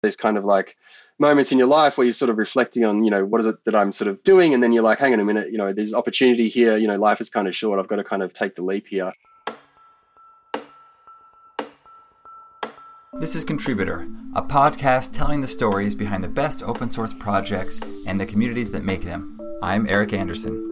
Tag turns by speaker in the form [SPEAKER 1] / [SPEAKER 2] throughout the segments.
[SPEAKER 1] There's kind of like moments in your life where you're sort of reflecting on, what is it that I'm sort of doing? And then you're like, hang on a minute, there's opportunity here. Life is kind of short. I've got to kind of take the leap here.
[SPEAKER 2] This is Contributor, a podcast telling the stories behind the best open source projects and the communities that make them. I'm Eric Anderson.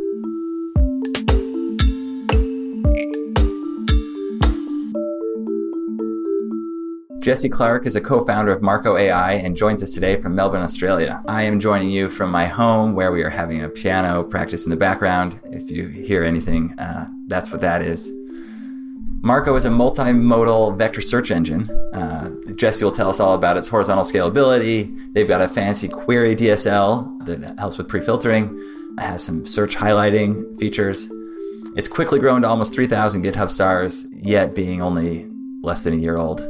[SPEAKER 2] Jesse Clark is a co-founder of Marco AI and joins us today from Melbourne, Australia. I am joining you from my home where we are having a piano practice in the background. If you hear anything, that's what that is. Marco is a multimodal vector search engine. Jesse will tell us all about its horizontal scalability. They've got a fancy query DSL that helps with pre-filtering. It has some search highlighting features. It's quickly grown to almost 3,000 GitHub stars, yet being only less than a year old.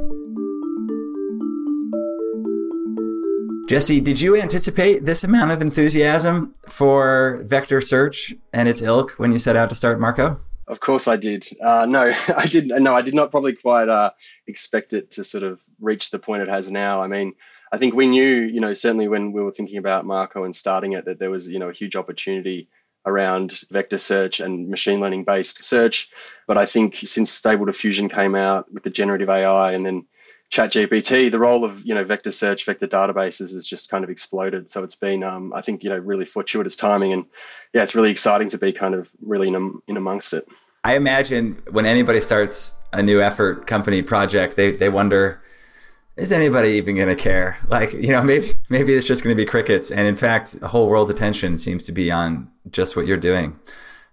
[SPEAKER 2] Jesse, did you anticipate this amount of enthusiasm for vector search and its ilk when you set out to start Marco?
[SPEAKER 1] Of course I did. No, I didn't. No, I did not probably quite expect it to sort of reach the point it has now. I mean, I think we knew, certainly when we were thinking about Marco and starting it, that there was, a huge opportunity around vector search and machine learning based search. But I think since Stable Diffusion came out with the generative AI and then ChatGPT, the role of, vector search, vector databases has just kind of exploded. So it's been, I think, really fortuitous timing. And yeah, it's really exciting to be kind of really in amongst it.
[SPEAKER 2] I imagine when anybody starts a new effort, company, project, they wonder, is anybody even going to care? Like, maybe it's just going to be crickets. And in fact, the whole world's attention seems to be on just what you're doing.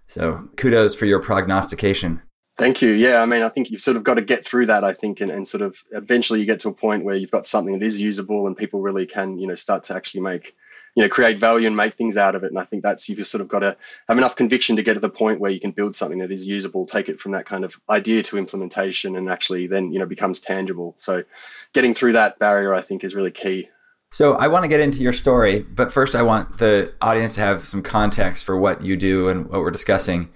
[SPEAKER 2] So kudos for your prognostication.
[SPEAKER 1] Thank you. Yeah, I mean, I think you've sort of got to get through that, I think, and sort of eventually you get to a point where you've got something that is usable and people really can, start to actually make, create value and make things out of it. And I think you've sort of got to have enough conviction to get to the point where you can build something that is usable, take it from that kind of idea to implementation and actually then, becomes tangible. So getting through that barrier, I think, is really key.
[SPEAKER 2] So I want to get into your story, but first I want the audience to have some context for what you do and what we're discussing.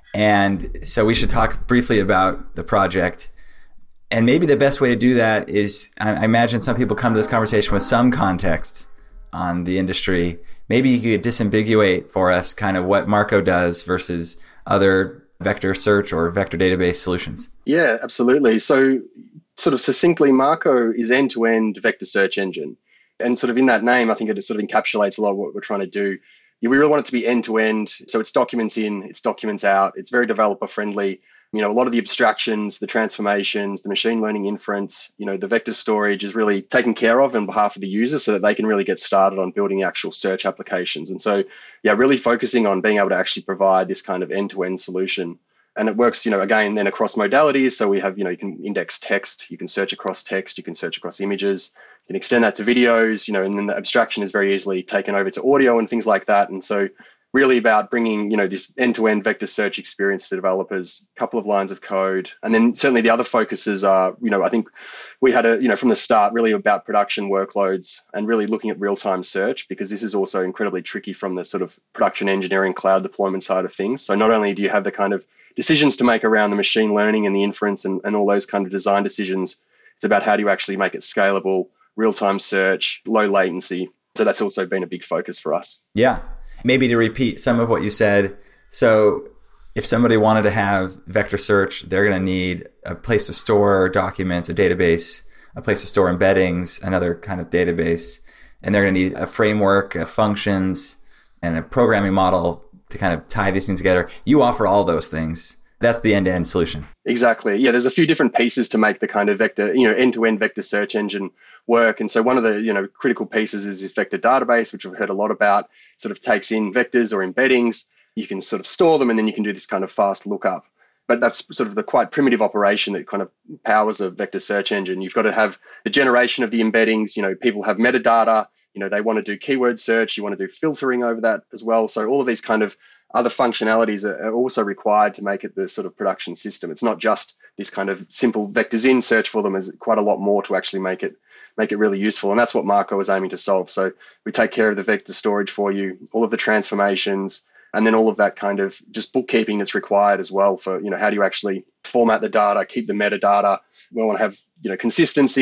[SPEAKER 2] And so we should talk briefly about the project. And maybe the best way to do that is, I imagine some people come to this conversation with some context on the industry. Maybe you could disambiguate for us kind of what Marco does versus other vector search or vector database solutions.
[SPEAKER 1] Yeah, absolutely. So sort of succinctly, Marco is end-to-end vector search engine. And sort of in that name, I think it sort of encapsulates a lot of what we're trying to do. We really want it to be end-to-end. So it's documents in, it's documents out. It's very developer-friendly. A lot of the abstractions, the transformations, the machine learning inference, the vector storage is really taken care of on behalf of the user so that they can really get started on building the actual search applications. And so, yeah, really focusing on being able to actually provide this kind of end-to-end solution. And it works, again, then across modalities. So we have, you can index text, you can search across text, you can search across images, you can extend that to videos, and then the abstraction is very easily taken over to audio and things like that. And so really about bringing, this end-to-end vector search experience to developers, a couple of lines of code. And then certainly the other focuses are, I think we had from the start really about production workloads and really looking at real-time search, because this is also incredibly tricky from the sort of production engineering cloud deployment side of things. So not only do you have the kind of decisions to make around the machine learning and the inference and all those kind of design decisions, it's about how do you actually make it scalable, real-time search, low latency. So that's also been a big focus for us.
[SPEAKER 2] Yeah. Maybe to repeat some of what you said. So if somebody wanted to have vector search, they're going to need a place to store documents, a database, a place to store embeddings, another kind of database. And they're going to need a framework, functions, and a programming model to kind of tie these things together. You offer all those things. That's the end-to-end solution.
[SPEAKER 1] Exactly. Yeah, there's a few different pieces to make the kind of vector, end-to-end vector search engine work. And so one of the, critical pieces is this vector database, which we've heard a lot about. It sort of takes in vectors or embeddings. You can sort of store them and then you can do this kind of fast lookup. But that's sort of the quite primitive operation that kind of powers a vector search engine. You've got to have the generation of the embeddings. People have metadata. They want to do keyword search. You want to do filtering over that as well. So all of these kind of other functionalities are also required to make it the sort of production system. It's not just this kind of simple vectors in, search for them. There's quite a lot more to actually make it really useful. And that's what Marco is aiming to solve. So we take care of the vector storage for you, all of the transformations, and then all of that kind of just bookkeeping that's required as well for, how do you actually format the data, keep the metadata. We want to have, consistency,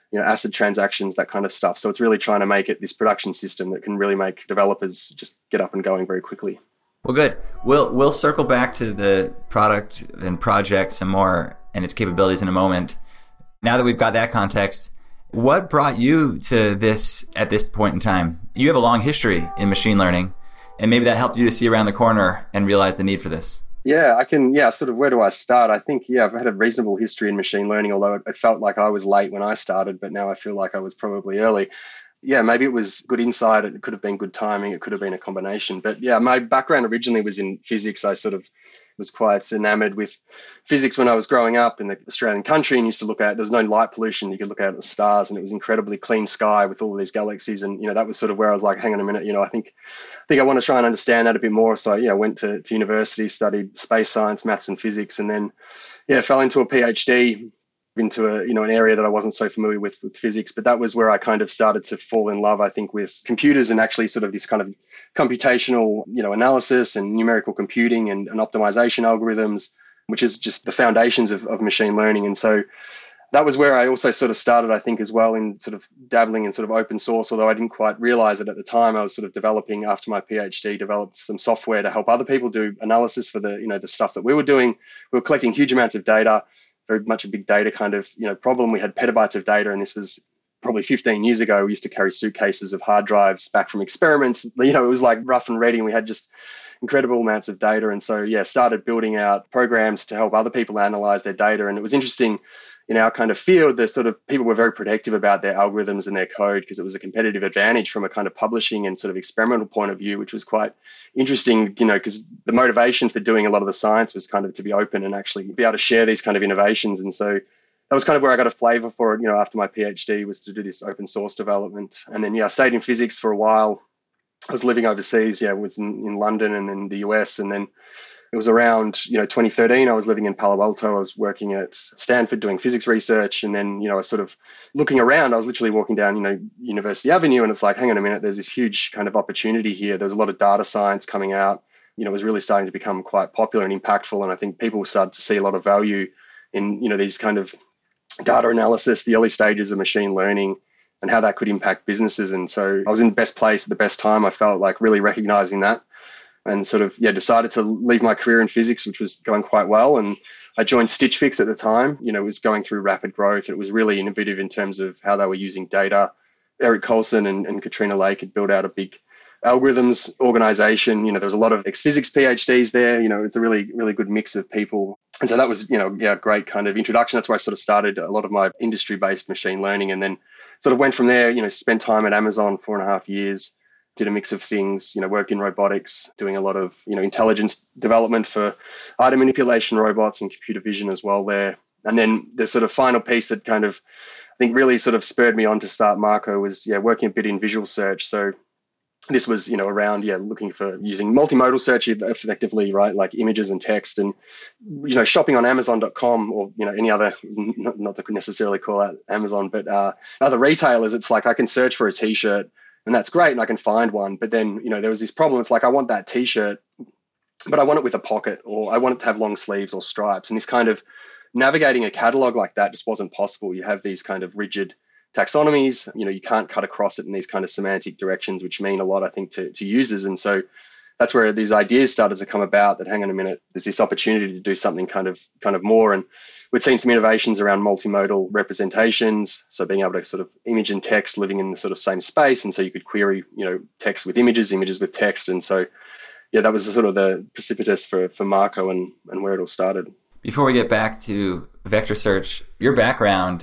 [SPEAKER 1] ACID transactions, that kind of stuff. So it's really trying to make it this production system that can really make developers just get up and going very quickly.
[SPEAKER 2] Well, good. We'll circle back to the product and project some more and its capabilities in a moment. Now that we've got that context, what brought you to this at this point in time? You have a long history in machine learning, and maybe that helped you to see around the corner and realize the need for this.
[SPEAKER 1] Yeah, sort of where do I start? I think, I've had a reasonable history in machine learning, although it felt like I was late when I started, but now I feel like I was probably early. Yeah, maybe it was good insight. It could have been good timing. It could have been a combination. But yeah, my background originally was in physics. I sort of was quite enamored with physics when I was growing up in the Australian country and used to look at, there was no light pollution. You could look out at the stars and it was incredibly clean sky with all of these galaxies. And, that was sort of where I was like, hang on a minute, I think I want to try and understand that a bit more. So, went to university, studied space science, maths and physics, and then, fell into a PhD into an area that I wasn't so familiar with physics, but that was where I kind of started to fall in love, I think, with computers and actually sort of this kind of computational, analysis and numerical computing and optimization algorithms, which is just the foundations of machine learning. And so that was where I also sort of started, I think, as well in sort of dabbling in sort of open source, although I didn't quite realize it at the time. I was sort of developing, after my PhD, developed some software to help other people do analysis for the stuff that we were doing. We were collecting huge amounts of data, very much a big data kind of problem. We had petabytes of data, and this was probably 15 years ago. We used to carry suitcases of hard drives back from experiments. It was like rough and ready, and we had just incredible amounts of data. And so, started building out programs to help other people analyze their data. And it was interesting in our kind of field, the sort of people were very protective about their algorithms and their code because it was a competitive advantage from a kind of publishing and sort of experimental point of view, which was quite interesting, because the motivation for doing a lot of the science was kind of to be open and actually be able to share these kind of innovations. And so that was kind of where I got a flavor for it, after my PhD, was to do this open source development. And then, I stayed in physics for a while. I was living overseas, was in London and in the US. And then it was around, 2013, I was living in Palo Alto. I was working at Stanford doing physics research. And then, I was sort of looking around. I was literally walking down, University Avenue, and it's like, hang on a minute, there's this huge kind of opportunity here. There's a lot of data science coming out. It was really starting to become quite popular and impactful. And I think people started to see a lot of value in, these kind of data analysis, the early stages of machine learning, and how that could impact businesses. And so I was in the best place at the best time. I felt like really recognizing that. And sort of, decided to leave my career in physics, which was going quite well. And I joined Stitch Fix at the time. It was going through rapid growth. It was really innovative in terms of how they were using data. Eric Colson and Katrina Lake had built out a big algorithms organization. There was a lot of ex-physics PhDs there. It's a really, really good mix of people. And so that was, great kind of introduction. That's where I sort of started a lot of my industry-based machine learning, and then sort of went from there, spent time at Amazon 4.5 years. Did a mix of things, worked in robotics, doing a lot of, intelligence development for item manipulation robots and computer vision as well there. And then the sort of final piece that kind of, I think really sort of spurred me on to start Marco was, working a bit in visual search. So this was, around, looking for using multimodal search effectively, right? Like images and text, and, shopping on Amazon.com or, any other, not to necessarily call out Amazon, but other retailers. It's like I can search for a t-shirt, and that's great, and I can find one. But then, there was this problem. It's like, I want that t-shirt, but I want it with a pocket, or I want it to have long sleeves or stripes. And this kind of navigating a catalog like that just wasn't possible. You have these kind of rigid taxonomies, you can't cut across it in these kind of semantic directions, which mean a lot, I think, to users. And so that's where these ideas started to come about, that hang on a minute, there's this opportunity to do something kind of more. And we'd seen some innovations around multimodal representations, so being able to sort of image and text living in the sort of same space. And so you could query, text with images, images with text. And so, that was sort of the precipice for Marco and where it all started.
[SPEAKER 2] Before we get back to vector search, your background,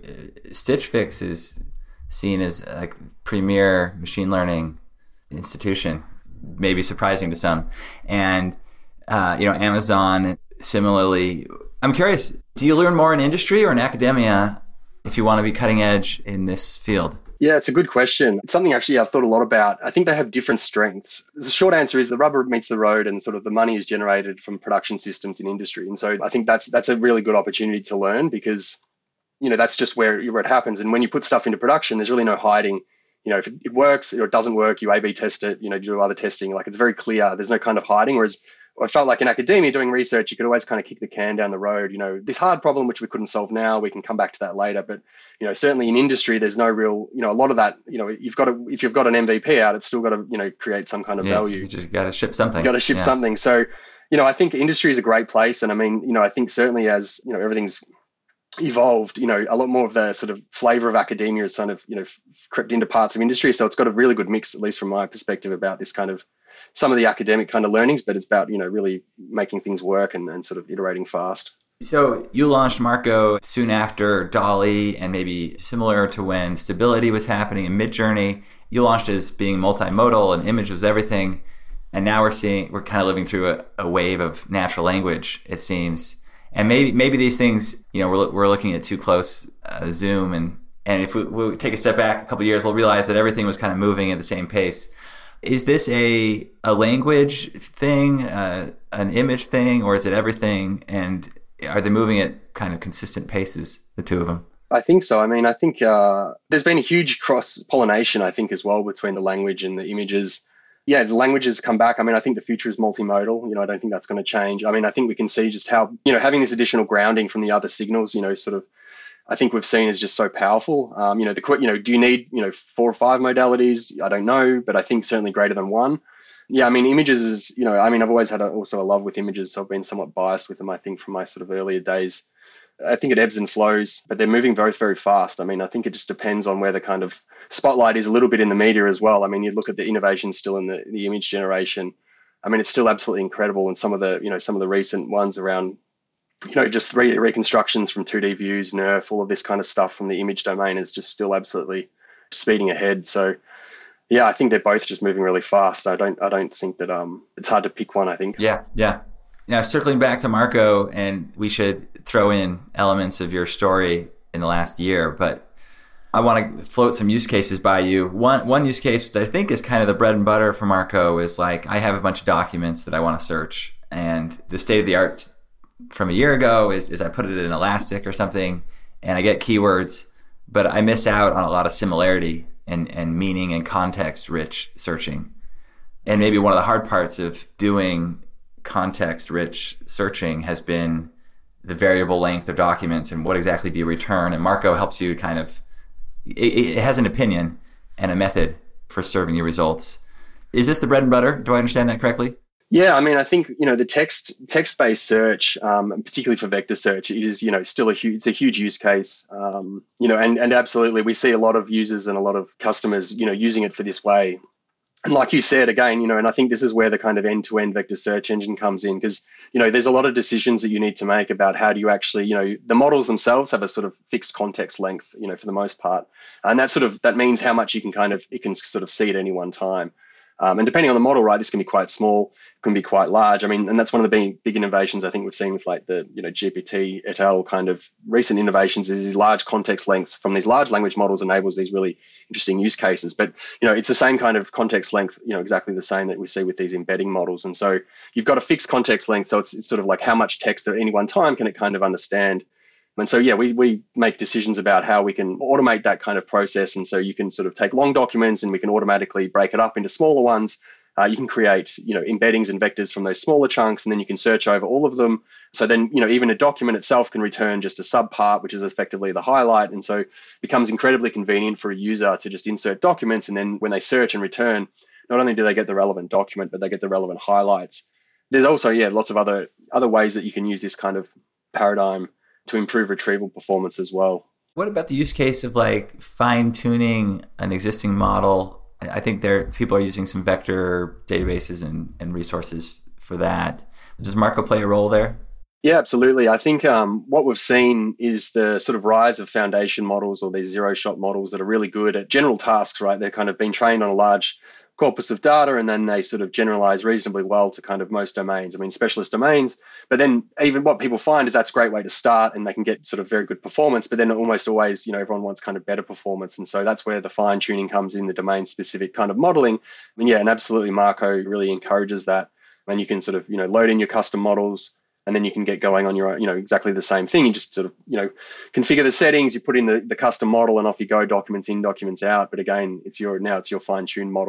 [SPEAKER 2] Stitch Fix is seen as a premier machine learning institution, maybe surprising to some. And, Amazon, similarly. I'm curious, do you learn more in industry or in academia if you want to be cutting edge in this field?
[SPEAKER 1] Yeah, it's a good question. It's something actually I've thought a lot about. I think they have different strengths. The short answer is the rubber meets the road, and sort of the money is generated from production systems in industry. And so I think that's a really good opportunity to learn, because, that's just where it happens. And when you put stuff into production, there's really no hiding. If it works or it doesn't work, you A/B test it, you do other testing. Like, it's very clear. There's no kind of hiding. Whereas I felt like in academia doing research, you could always kind of kick the can down the road. This hard problem, which we couldn't solve now, we can come back to that later. But, certainly in industry, there's no real, a lot of that, if you've got an MVP out, it's still got to, create some kind of value.
[SPEAKER 2] You just got to ship something.
[SPEAKER 1] You got to ship something. So, I think industry is a great place. And I mean, I think certainly as, everything's evolved, a lot more of the sort of flavor of academia is kind of, crept into parts of industry. So it's got a really good mix, at least from my perspective, about this kind of some of the academic kind of learnings, but it's about, really making things work and sort of iterating fast.
[SPEAKER 2] So you launched Marco soon after DALL-E, and maybe similar to when Stability was happening in Midjourney. You launched as being multimodal and image was everything. And now we're kind of living through a wave of natural language, it seems. And maybe these things, we're looking at too close zoom, and if we take a step back a couple of years, we'll realize that everything was kind of moving at the same pace. Is this a language thing, an image thing, or is it everything? And are they moving at kind of consistent paces, the two of them?
[SPEAKER 1] I think so. I mean, I think there's been a huge cross-pollination, I think, as well, between the language and the images. Yeah, the languages come back. I mean, I think the future is multimodal. I don't think that's going to change. I mean, I think we can see just how, having this additional grounding from the other signals, sort of, I think we've seen is just so powerful. Do you need, 4 or 5 modalities? I don't know, but I think certainly greater than one. Yeah, I mean, images is, I've always had also a love with images, so I've been somewhat biased with them, I think, from my sort of earlier days. I think it ebbs and flows, but they're moving very, very fast. I mean, I think it just depends on where the kind of spotlight is a little bit in the media as well. I mean, you look at the innovation still in the image generation. I mean, it's still absolutely incredible. And some of the recent ones around, just 3D reconstructions from 2D views, NERF, all of this kind of stuff from the image domain is just still absolutely speeding ahead. So, yeah, I think they're both just moving really fast. I don't think that it's hard to pick one, I think.
[SPEAKER 2] Yeah. Now, circling back to Marco, and we should throw in elements of your story in the last year, but I want to float some use cases by you. One use case, which I think is kind of the bread and butter for Marco, is like, I have a bunch of documents that I want to search, and the state of the art from a year ago is I put it in Elastic or something, and I get keywords, but I miss out on a lot of similarity and meaning and context-rich searching. And maybe one of the hard parts of doing context-rich searching has been the variable length of documents and what exactly do you return. And Marco helps you kind of, it has an opinion and a method for serving you results. Is this the bread and butter? Do I understand that correctly?
[SPEAKER 1] Yeah, I mean, I think, the text-based search, particularly for vector search, it is, still it's a huge use case, and absolutely we see a lot of users and a lot of customers, using it for this way. And like you said, again, and I think this is where the kind of end-to-end vector search engine comes in, because, there's a lot of decisions that you need to make about how do you actually, the models themselves have a sort of fixed context length, for the most part. And that means how much it can sort of see at any one time. And depending on the model, right, this can be quite small, can be quite large. I mean, and that's one of the big innovations I think we've seen with like the, GPT et al. Kind of recent innovations is these large context lengths from these large language models enables these really interesting use cases. But, it's the same kind of context length, exactly the same that we see with these embedding models. And so you've got a fixed context length. So it's sort of like how much text at any one time can it kind of understand. And so, yeah, we make decisions about how we can automate that kind of process. And so you can sort of take long documents and we can automatically break it up into smaller ones. You can create, embeddings and vectors from those smaller chunks, and then you can search over all of them. So then, even a document itself can return just a subpart, which is effectively the highlight. And so it becomes incredibly convenient for a user to just insert documents. And then when they search and return, not only do they get the relevant document, but they get the relevant highlights. There's also, lots of other ways that you can use this kind of paradigm to improve retrieval performance as well.
[SPEAKER 2] What about the use case of like fine-tuning an existing model? I think people are using some vector databases and resources for that. Does Marco play a role there?
[SPEAKER 1] Yeah, absolutely. I think what we've seen is the sort of rise of foundation models or these zero-shot models that are really good at general tasks, right? They're kind of been trained on a large corpus of data, and then they sort of generalize reasonably well to kind of most domains. I mean, specialist domains, but then even what people find is that's a great way to start and they can get sort of very good performance, but then almost always, everyone wants kind of better performance. And so that's where the fine tuning comes in, the domain specific kind of modeling. I mean, yeah, and absolutely Marco really encourages that. And you can sort of, load in your custom models, and then you can get going on your own, exactly the same thing. You just sort of, configure the settings, you put in the custom model, and off you go, documents in, documents out. But again, it's your fine-tuned model.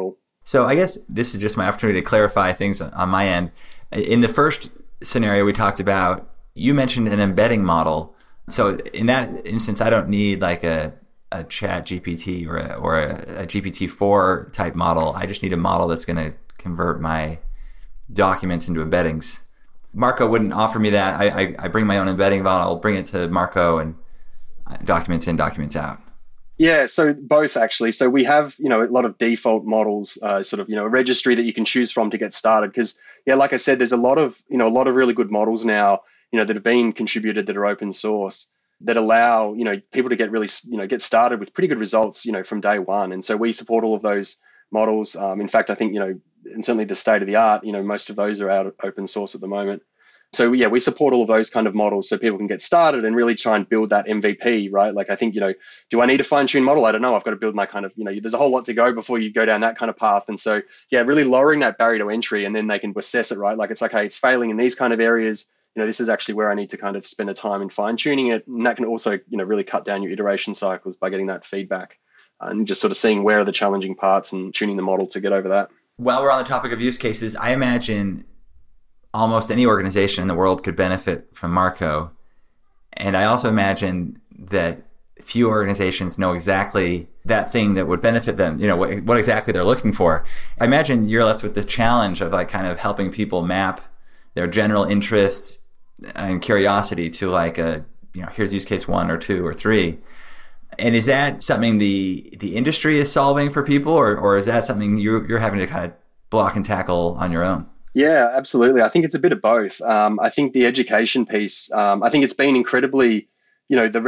[SPEAKER 2] So I guess this is just my opportunity to clarify things on my end. In the first scenario we talked about, you mentioned an embedding model. So in that instance, I don't need like a chat GPT or a GPT-4 type model. I just need a model that's going to convert my documents into embeddings. Marco wouldn't offer me that. I bring my own embedding model, bring it to Marco, and documents in, documents out.
[SPEAKER 1] Yeah, so both actually. So we have, a lot of default models, sort of, a registry that you can choose from to get started. Because, like I said, there's a lot of really good models now, that have been contributed that are open source that allow, people to get really, get started with pretty good results, from day one. And so we support all of those models. In fact, I think, and certainly the state of the art, most of those are out open source at the moment. So yeah, we support all of those kind of models so people can get started and really try and build that MVP, right? Like I think, do I need a fine-tuned model? I don't know. I've got to build my kind of, there's a whole lot to go before you go down that kind of path. And so yeah, really lowering that barrier to entry, and then they can assess it, right? Like it's like, hey, it's failing in these kind of areas. This is actually where I need to kind of spend the time in fine-tuning it. And that can also, really cut down your iteration cycles by getting that feedback and just sort of seeing where are the challenging parts and tuning the model to get over that.
[SPEAKER 2] While we're on the topic of use cases, I imagine almost any organization in the world could benefit from Marco. And I also imagine that few organizations know exactly that thing that would benefit them, what exactly they're looking for. I imagine you're left with the challenge of like kind of helping people map their general interests and curiosity to like here's use case 1 or 2 or 3. And is that something the industry is solving for people, or is that something you're having to kind of block and tackle on your own?
[SPEAKER 1] Yeah, absolutely. I think it's a bit of both. I think the education piece, I think it's been incredibly, the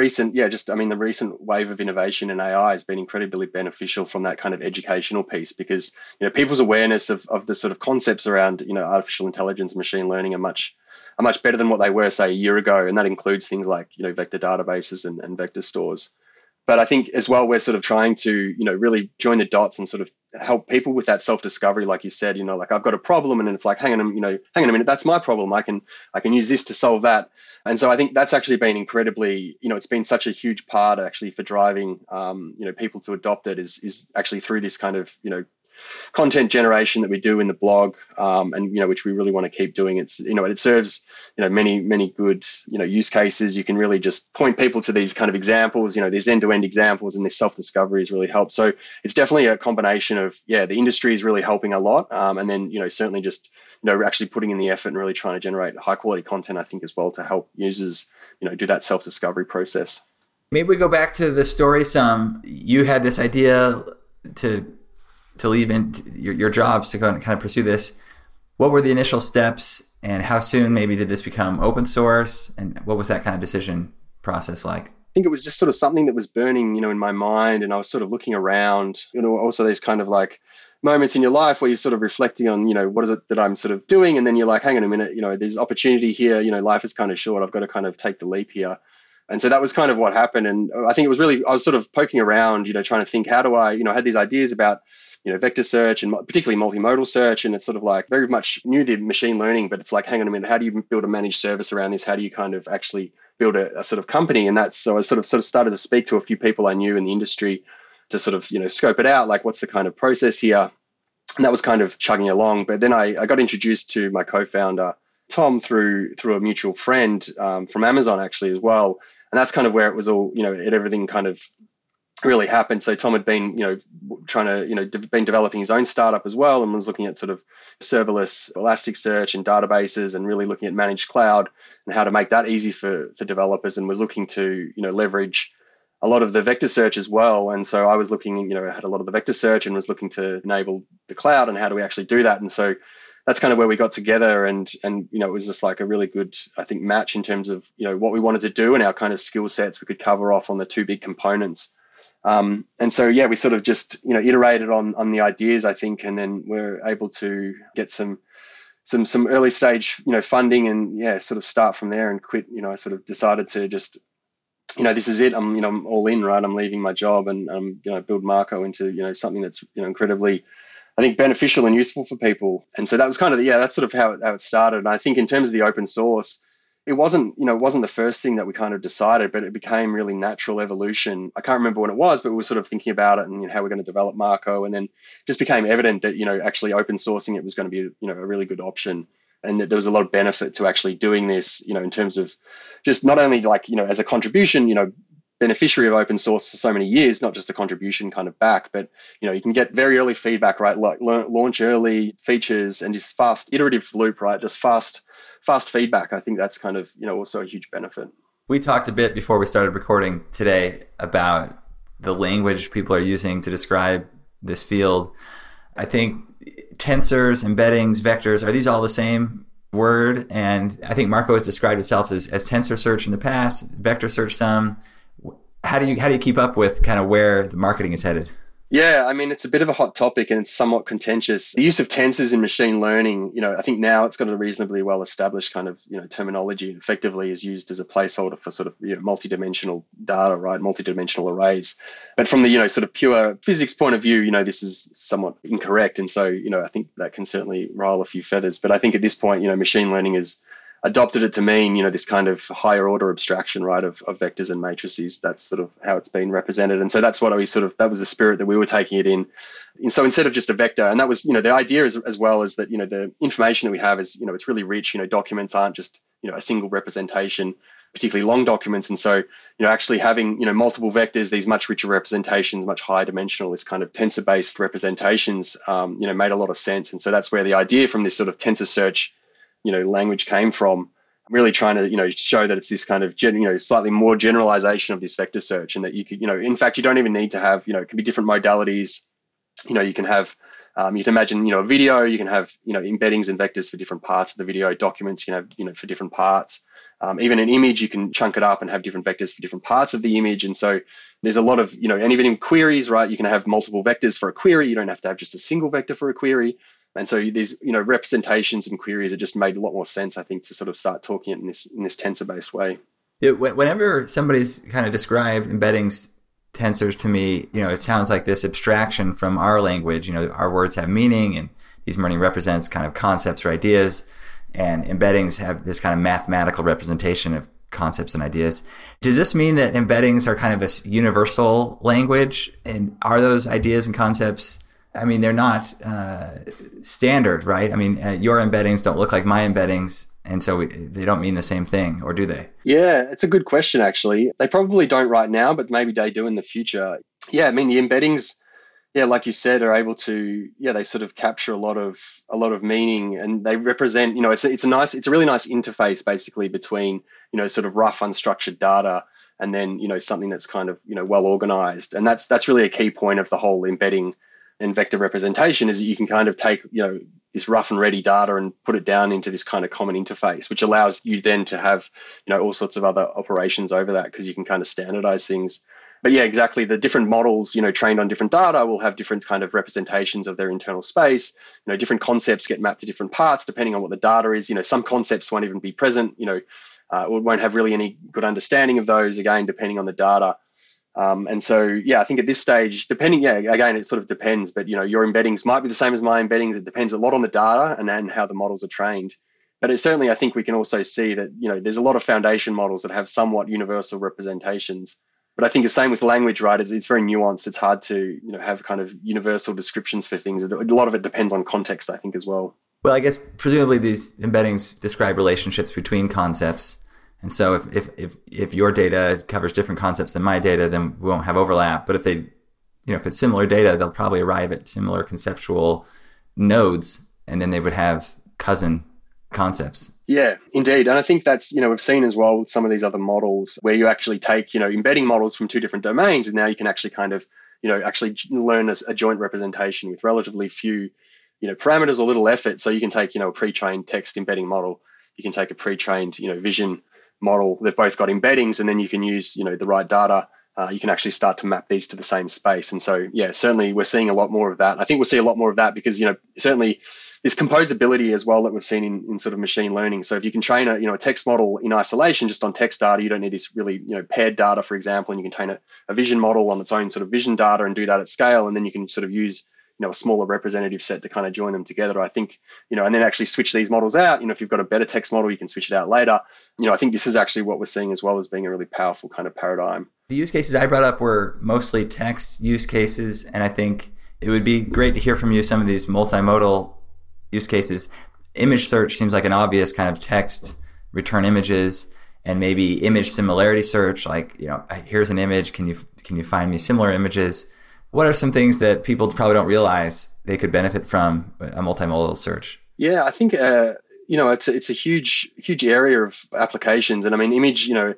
[SPEAKER 1] recent wave of innovation in AI has been incredibly beneficial from that kind of educational piece, because, people's awareness of the sort of concepts around, artificial intelligence, machine learning are much better than what they were, say, a year ago. And that includes things like, vector databases and vector stores. But I think as well, we're sort of trying to, really join the dots and sort of help people with that self-discovery, like you said, like I've got a problem, and then it's like, hang on a minute, that's my problem. I can use this to solve that. And so I think that's actually been incredibly, it's been such a huge part actually for driving, people to adopt it is actually through this kind of, content generation that we do in the blog, and which we really want to keep doing. It's it serves many good use cases. You can really just point people to these kind of examples, these end-to-end examples, and this self-discovery has really helped. So it's definitely a combination of the industry is really helping a lot, and then certainly just actually putting in the effort and really trying to generate high quality content, I think, as well, to help users do that self-discovery process.
[SPEAKER 2] Maybe we go back to the story some. You had this idea to leave in your jobs to go and kind of pursue this. What were the initial steps, and how soon maybe did this become open source, and what was that kind of decision process like?
[SPEAKER 1] I think it was just sort of something that was burning, in my mind, and I was sort of looking around, also these kind of like moments in your life where you're sort of reflecting on, what is it that I'm sort of doing? And then you're like, hang on a minute, there's opportunity here, life is kind of short. I've got to kind of take the leap here. And so that was kind of what happened. And I think it was really, I was sort of poking around, trying to think, how do I, I had these ideas about, vector search and particularly multimodal search. And it's sort of like very much new to machine learning, but it's like, hang on a minute, how do you build a managed service around this? How do you kind of actually build a sort of company? And that's, so I sort of started to speak to a few people I knew in the industry to sort of, scope it out, like what's the kind of process here? And that was kind of chugging along. But then I got introduced to my co-founder, Tom, through a mutual friend from Amazon actually as well. And that's kind of where it was all, everything kind of really happened. So Tom had been, been developing his own startup as well, and was looking at sort of serverless Elasticsearch and databases, and really looking at managed cloud and how to make that easy for developers, and was looking to, leverage a lot of the vector search as well. And so I was looking, I had a lot of the vector search and was looking to enable the cloud, and how do we actually do that? And so that's kind of where we got together, and it was just like a really good, I think, match in terms of, what we wanted to do and our kind of skill sets we could cover off on the two big components. And so, we sort of just, iterated on the ideas, I think, and then we're able to get some early stage, funding, and sort of start from there and quit. I sort of decided to just, this is it. I'm all in, right? I'm leaving my job, and build Marco into, something that's, incredibly, I think, beneficial and useful for people. And so that was kind of, that's sort of how it started. And I think in terms of the open source, it wasn't, it wasn't the first thing that we kind of decided, but it became really natural evolution. I can't remember when it was, but we were sort of thinking about it and how we're going to develop Marco, and then just became evident that, actually open sourcing it was going to be, a really good option. And that there was a lot of benefit to actually doing this, in terms of just not only like, as a contribution, beneficiary of open source for so many years, not just a contribution kind of back, but, you can get very early feedback, right? Like launch early features and just fast iterative loop, right? Just fast feedback. I think that's kind of, also a huge benefit.
[SPEAKER 2] We talked a bit before we started recording today about the language people are using to describe this field. I think tensors, embeddings, vectors, are these all the same word? And I think Marco has described itself as tensor search in the past, vector search some. How do you keep up with kind of where the marketing is headed?
[SPEAKER 1] Yeah, I mean, it's a bit of a hot topic and it's somewhat contentious. The use of tensors in machine learning, I think now it's got a reasonably well-established kind of, terminology. Effectively is used as a placeholder for sort of, multidimensional data, right? Multidimensional arrays. But from the, sort of pure physics point of view, this is somewhat incorrect. And so, I think that can certainly rile a few feathers. But I think at this point, machine learning is adopted it to mean, this kind of higher order abstraction, right, of vectors and matrices. That's sort of how it's been represented. And so that's what that was the spirit that we were taking it in. And so instead of just a vector, and that was, the idea is, as well as that, the information that we have is, it's really rich. Documents aren't just, a single representation, particularly long documents. And so, actually having, multiple vectors, these much richer representations, much higher dimensional, this kind of tensor-based representations, made a lot of sense. And so that's where the idea from this sort of tensor search language came from, really trying to, show that it's this kind of, slightly more generalization of this vector search, and that you could, in fact, you don't even need to have, it can be different modalities. You can have, you can imagine, a video, you can have, embeddings and vectors for different parts of the video, documents you can have, for different parts. Even an image, you can chunk it up and have different vectors for different parts of the image. And so there's a lot of, and even in queries, right, you can have multiple vectors for a query. You don't have to have just a single vector for a query. And so these, representations and queries, it just made a lot more sense, I think, to sort of start talking it in this tensor-based way.
[SPEAKER 2] Yeah, whenever somebody's kind of described embeddings, tensors to me, it sounds like this abstraction from our language. Our words have meaning, and these learning represents kind of concepts or ideas, and embeddings have this kind of mathematical representation of concepts and ideas. Does this mean that embeddings are kind of a universal language? And are those ideas and concepts, I mean, they're not standard, right? I mean, your embeddings don't look like my embeddings, and so they don't mean the same thing, or do they?
[SPEAKER 1] Yeah, it's a good question, actually. They probably don't right now, but maybe they do in the future. Yeah, I mean, the embeddings, yeah, like you said, are able to, they sort of capture a lot of meaning, and they represent, it's a really nice interface basically between, sort of rough unstructured data and then, something that's kind of, well organized. And that's really a key point of the whole embedding and vector representation, is that you can kind of take, this rough and ready data and put it down into this kind of common interface, which allows you then to have, all sorts of other operations over that, because you can kind of standardize things. But yeah, exactly. The different models, trained on different data will have different kind of representations of their internal space. Different concepts get mapped to different parts depending on what the data is. Some concepts won't even be present, or won't have really any good understanding of those, again, depending on the data. And so, I think at this stage, depending, again, it sort of depends, but, your embeddings might be the same as my embeddings. It depends a lot on the data and how the models are trained. But it's certainly, I think we can also see that, there's a lot of foundation models that have somewhat universal representations. But I think the same with language, right? It's very nuanced. It's hard to, have kind of universal descriptions for things. A lot of it depends on context, I think, as well.
[SPEAKER 2] Well, I guess presumably these embeddings describe relationships between concepts. And so if your data covers different concepts than my data, then we won't have overlap. But if they, if it's similar data, they'll probably arrive at similar conceptual nodes, and then they would have cousin concepts.
[SPEAKER 1] Yeah, indeed. And I think that's, we've seen as well with some of these other models where you actually take, embedding models from two different domains, and now you can actually kind of, actually learn a joint representation with relatively few, parameters or little effort. So you can take, a pre-trained text embedding model, you can take a pre-trained, vision model. They've both got embeddings, and then you can use, the right data. You can actually start to map these to the same space. And so, certainly we're seeing a lot more of that. I think we'll see a lot more of that because, certainly this composability as well that we've seen in sort of machine learning. So if you can train a text model in isolation just on text data, you don't need this really, paired data, for example, and you can train a vision model on its own sort of vision data and do that at scale. And then you can sort of use, a smaller representative set to kind of join them together. I think, and then actually switch these models out. If you've got a better text model, you can switch it out later. I think this is actually what we're seeing as well as being a really powerful kind of paradigm.
[SPEAKER 2] The use cases I brought up were mostly text use cases, and I think it would be great to hear from you some of these multimodal use cases. Image search seems like an obvious kind of text return images, and maybe image similarity search, like, here's an image, can you find me similar images? What are some things that people probably don't realize they could benefit from a multimodal search?
[SPEAKER 1] Yeah, I think it's a huge area of applications, and I mean, image, an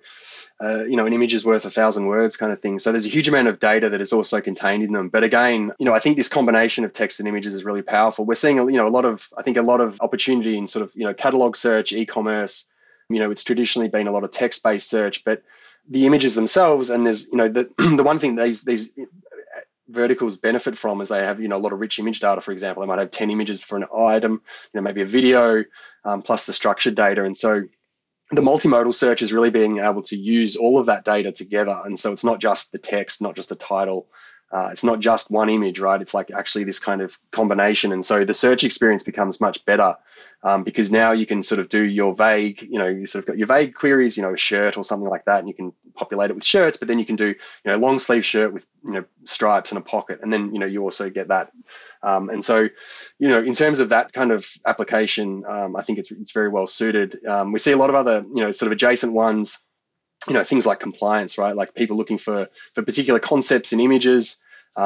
[SPEAKER 1] image is worth 1,000 words kind of thing. So there's a huge amount of data that is also contained in them. But again, I think this combination of text and images is really powerful. We're seeing, a lot of opportunity in sort of, catalog search, e-commerce. It's traditionally been a lot of text-based search, but the images themselves, and there's, the one thing these verticals benefit from is they have, a lot of rich image data. For example, they might have 10 images for an item, maybe a video, plus the structured data. And so the multimodal search is really being able to use all of that data together. And so it's not just the text, not just the title. It's not just one image, right? It's like actually this kind of combination. And so the search experience becomes much better because now you can sort of do your vague, you sort of got your vague queries, a shirt or something like that, and you can populate it with shirts, but then you can do, long sleeve shirt with, stripes and a pocket. And then, you also get that. And so, in terms of that kind of application, I think it's very well suited. We see a lot of other, sort of adjacent ones, things like compliance, right? Like people looking for particular concepts in images.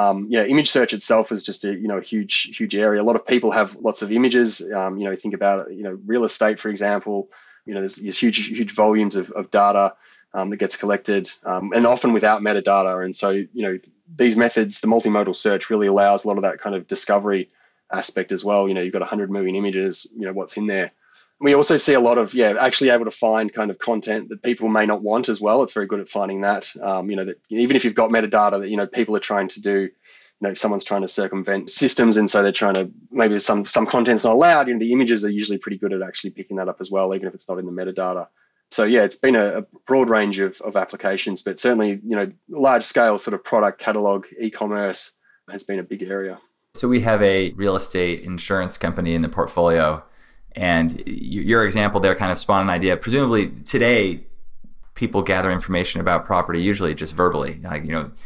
[SPEAKER 1] Image search itself is just a huge area. A lot of people have lots of images. Think about real estate, for example. There's huge volumes of data that gets collected, and often without metadata. And so these methods, the multimodal search, really allows a lot of that kind of discovery aspect as well. You've got 100 million images. What's in there. We also see a lot of, actually able to find kind of content that people may not want as well. It's very good at finding that, that even if you've got metadata that, people are trying to do, if someone's trying to circumvent systems and so they're trying to, maybe some content's not allowed, the images are usually pretty good at actually picking that up as well, even if it's not in the metadata. So yeah, it's been a broad range of applications, but certainly, large scale sort of product catalog, e-commerce has been a big area.
[SPEAKER 2] So we have a real estate insurance company in the portfolio. And your example there kind of spawned an idea. Presumably today, people gather information about property usually just verbally. Like,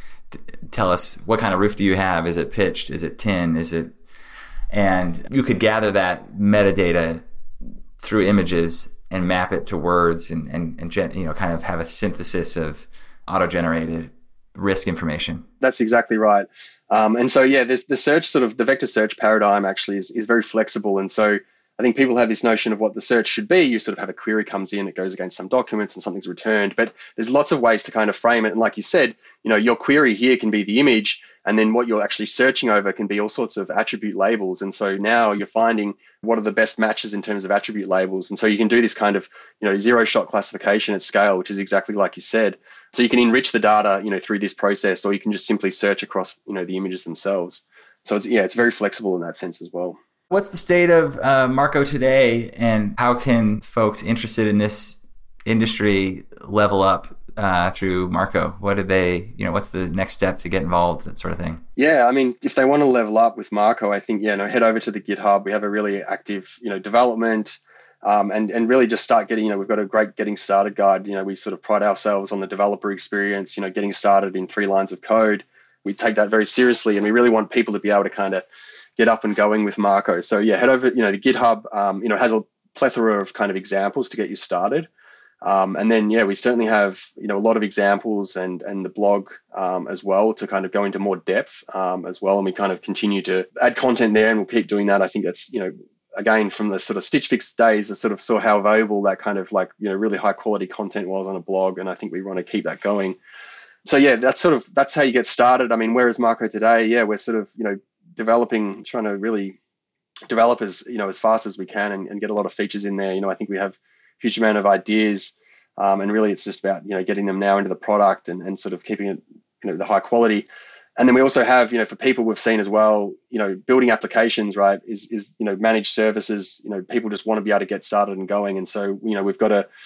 [SPEAKER 2] tell us what kind of roof do you have? Is it pitched? Is it tin? And you could gather that metadata through images and map it to words and kind of have a synthesis of auto-generated risk information.
[SPEAKER 1] That's exactly right. And so, the search sort of the vector search paradigm actually is very flexible. And so I think people have this notion of what the search should be. You sort of have a query comes in, it goes against some documents and something's returned, but there's lots of ways to kind of frame it. And like you said, your query here can be the image, and then what you're actually searching over can be all sorts of attribute labels. And so now you're finding what are the best matches in terms of attribute labels. And so you can do this kind of, zero shot classification at scale, which is exactly like you said. So you can enrich the data, through this process, or you can just simply search across, the images themselves. So it's very flexible in that sense as well.
[SPEAKER 2] What's the state of Marco today, and how can folks interested in this industry level up through Marco? What do they, what's the next step to get involved, that sort of thing?
[SPEAKER 1] Yeah, I mean, if they want to level up with Marco, I think, head over to the GitHub. We have a really active, development and really just start getting, we've got a great getting started guide. We sort of pride ourselves on the developer experience, getting started in 3 lines of code. We take that very seriously, and we really want people to be able to kind of get up and going with Marco. So head over, the GitHub, has a plethora of kind of examples to get you started. And then, we certainly have, a lot of examples and the blog as well to kind of go into more depth as well. And we kind of continue to add content there, and we'll keep doing that. I think that's, again, from the sort of Stitch Fix days, I sort of saw how valuable that kind of really high quality content was on a blog. And I think we want to keep that going. So that's how you get started. I mean, where is Marco today? Yeah, we're sort of, developing, trying to really develop as fast as we can and get a lot of features in there. I think we have a huge amount of ideas, and really it's just about getting them now into the product and sort of keeping it the high quality. And then we also have for people we've seen as well, building applications, right, is managed services. People just want to be able to get started and going. And so we've got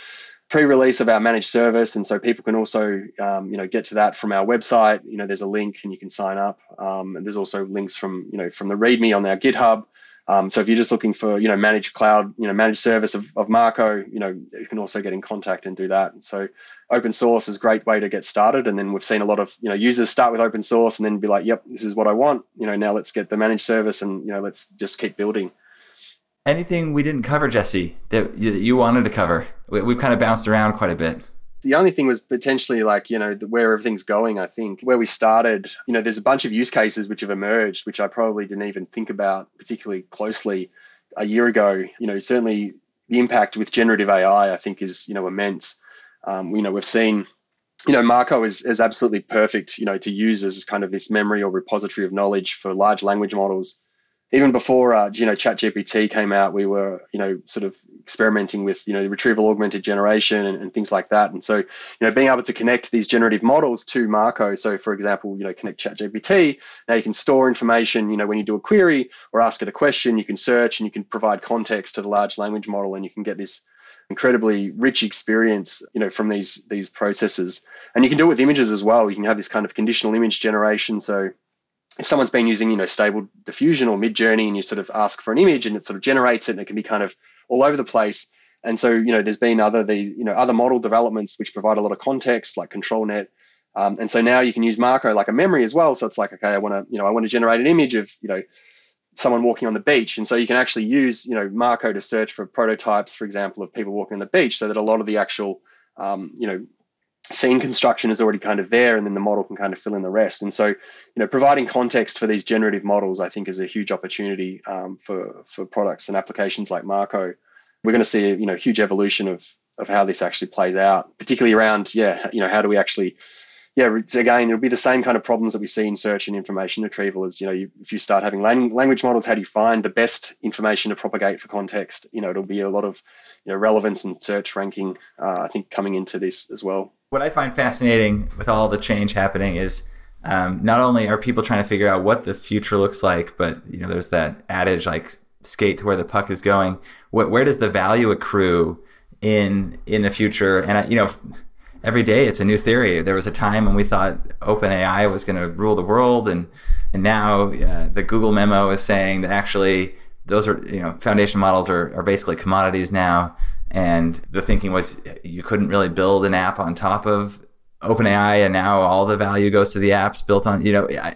[SPEAKER 1] pre-release of our managed service, and so people can also get to that from our website. There's a link and you can sign up, and there's also links from from the README on our GitHub. So if you're just looking for managed cloud, managed service of Marco, you can also get in contact and do that. And so open source is a great way to get started. And then we've seen a lot of users start with open source and then be like, yep, this is what I want. Now let's get the managed service and let's just keep building.
[SPEAKER 2] Anything we didn't cover, Jesse, that you wanted to cover? We've kind of bounced around quite a bit.
[SPEAKER 1] The only thing was potentially where everything's going. I think where we started, there's a bunch of use cases which have emerged, which I probably didn't even think about particularly closely a year ago. Certainly the impact with generative AI, I think, is, immense. We've seen, Marco is absolutely perfect, to use as kind of this memory or repository of knowledge for large language models. Even before, ChatGPT came out, we were, sort of experimenting with, retrieval augmented generation and things like that. And so, being able to connect these generative models to Marco. So, for example, connect ChatGPT. Now you can store information, when you do a query or ask it a question, you can search and you can provide context to the large language model, and you can get this incredibly rich experience, from these processes. And you can do it with images as well. You can have this kind of conditional image generation. So if someone's been using, Stable Diffusion or Midjourney, and you sort of ask for an image and it sort of generates it, and it can be kind of all over the place. And so, there's been other model developments which provide a lot of context, like ControlNet. And so now you can use Marco like a memory as well. So it's like, okay, I want to generate an image of, someone walking on the beach. And so you can actually use, Marco to search for prototypes, for example, of people walking on the beach, so that a lot of the actual, scene construction is already kind of there, and then the model can kind of fill in the rest. And so, providing context for these generative models, I think, is a huge opportunity for products and applications like Marco. We're going to see a huge evolution of how this actually plays out, particularly around, how do we actually, again, it'll be the same kind of problems that we see in search and information retrieval. Is, if you start having language models, how do you find the best information to propagate for context? It'll be a lot of relevance and search ranking, I think, coming into this as well.
[SPEAKER 2] What I find fascinating with all the change happening is not only are people trying to figure out what the future looks like, but there's that adage like skate to where the puck is going. Where does the value accrue in the future? And every day it's a new theory. There was a time when we thought OpenAI was going to rule the world, and now the Google memo is saying that actually those are foundation models are basically commodities now. And the thinking was you couldn't really build an app on top of OpenAI, and now all the value goes to the apps built on,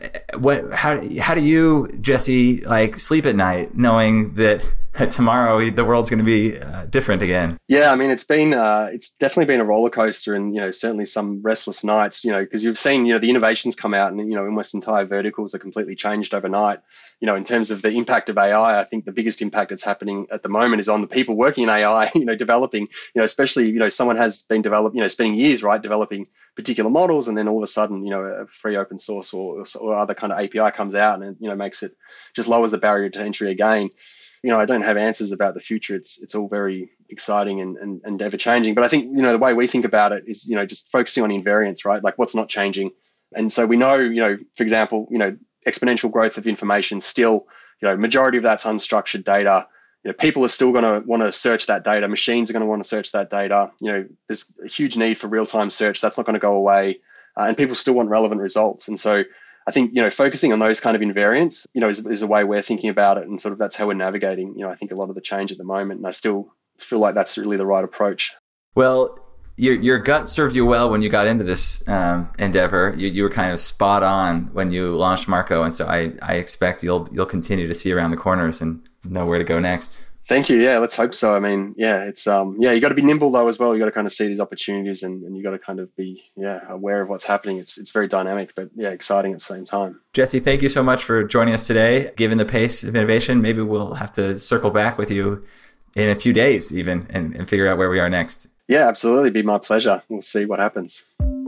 [SPEAKER 2] how do you, Jesse, sleep at night knowing that tomorrow the world's going to be different again?
[SPEAKER 1] Yeah, I mean, it's definitely been a roller coaster, and, certainly some restless nights, because you've seen, the innovations come out, and, almost entire verticals are completely changed overnight. In terms of the impact of AI, I think the biggest impact that's happening at the moment is on the people working in AI, developing, especially, someone has been spending years, right, developing particular models, and then all of a sudden, a free open source or other kind of API comes out and, makes it, just lowers the barrier to entry again. I don't have answers about the future. It's all very exciting and ever changing. But I think, the way we think about it is, just focusing on invariance, right? Like what's not changing. And so we know, for example, exponential growth of information still, majority of that's unstructured data. People are still going to want to search that data. Machines are going to want to search that data. There's a huge need for real-time search. That's not going to go away. And people still want relevant results. And so I think, focusing on those kind of invariants, is a way we're thinking about it. And sort of that's how we're navigating, I think, a lot of the change at the moment. And I still feel like that's really the right approach.
[SPEAKER 2] Well, your gut served you well when you got into this endeavor. You were kind of spot on when you launched Marco. And so I expect you'll continue to see around the corners and know where to go next.
[SPEAKER 1] Thank you. Yeah, let's hope so. I mean, it's you got to be nimble though as well. You got to kind of see these opportunities and you got to kind of be aware of what's happening. It's very dynamic, but exciting at the same time.
[SPEAKER 2] Jesse, thank you so much for joining us today. Given the pace of innovation, maybe we'll have to circle back with you in a few days even and figure out where we are next.
[SPEAKER 1] Yeah, absolutely. It'd be my pleasure. We'll see what happens.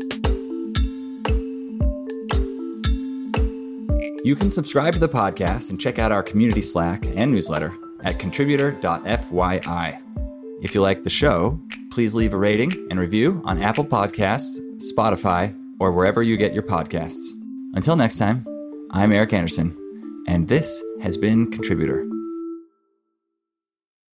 [SPEAKER 2] You can subscribe to the podcast and check out our community Slack and newsletter at contributor.fyi. If you like the show, please leave a rating and review on Apple Podcasts, Spotify, or wherever you get your podcasts. Until next time, I'm Eric Anderson, and this has been Contributor.